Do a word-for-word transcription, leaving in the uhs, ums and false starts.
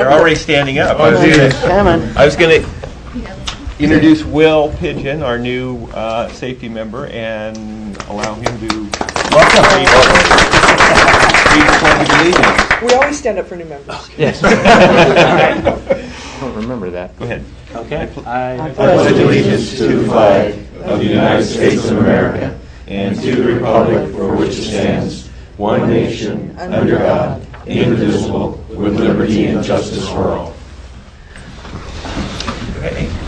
They're already standing up. I was gonna, I was going to introduce Will Pigeon, our new uh, safety member, and allow him to welcome read the Pledge of Allegiance. We always stand up for new members. Yes. I don't remember that. Go ahead. Okay. I pledge allegiance to the flag of the United States of America and to the republic for which it stands, one nation, under God, indivisible, with liberty and justice for all. Okay.